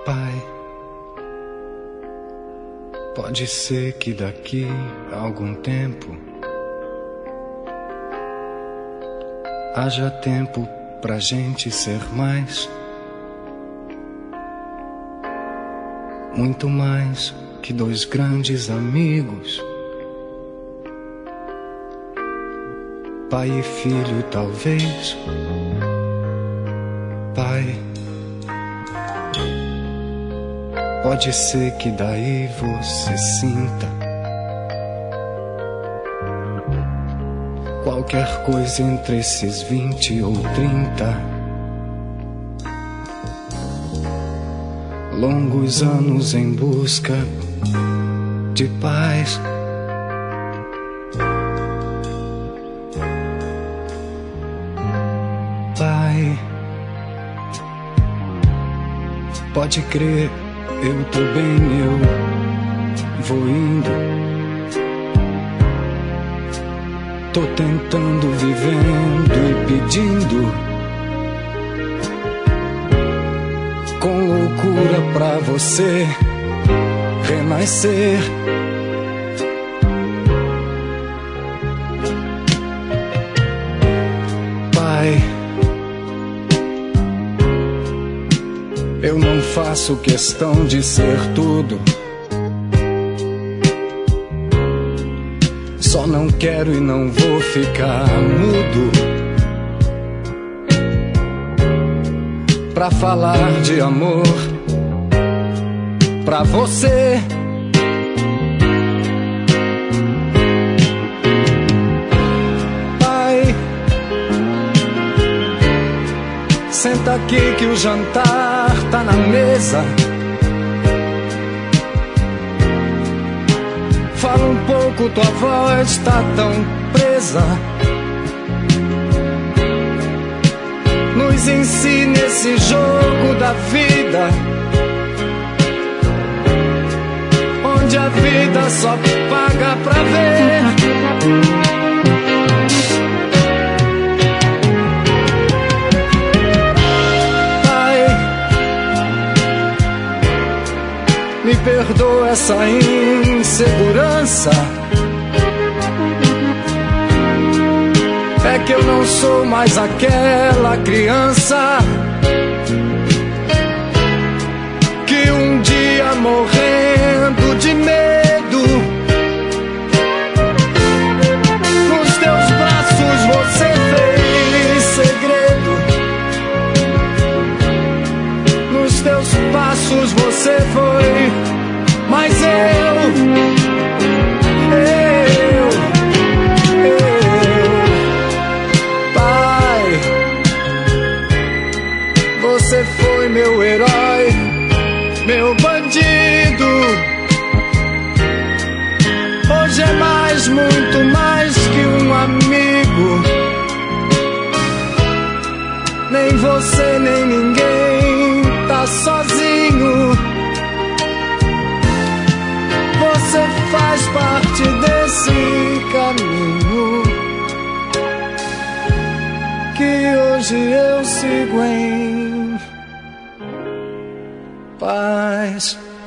Pai, pode ser que daqui a algum tempo haja tempo pra gente ser mais, muito mais que dois grandes amigos, pai e filho talvez. Pai, pode ser que daí você sinta qualquer coisa entre esses 20 ou 30 longos anos em busca de paz. Pai, pode crer, eu tô bem, eu vou indo. Tô tentando, vivendo e pedindo com loucura pra você renascer. Pai, eu não faço questão de ser tudo, só não quero e não vou ficar mudo pra falar de amor pra você. Pai, senta aqui que o jantar tá na mesa. Fala um pouco, tua voz tá tão presa. Nos ensine esse jogo da vida, onde a vida só paga pra ver. Pai, me perdoa essa insegurança, é que eu não sou mais aquela criança que um dia morrendo de medo nos teus braços você fez segredo, nos teus passos você foi, mas você foi meu herói, meu bandido. Hoje é mais, muito mais que um amigo. Nem você, nem ninguém tá sozinho. Você faz parte desse caminho que hoje eu sigo em paz.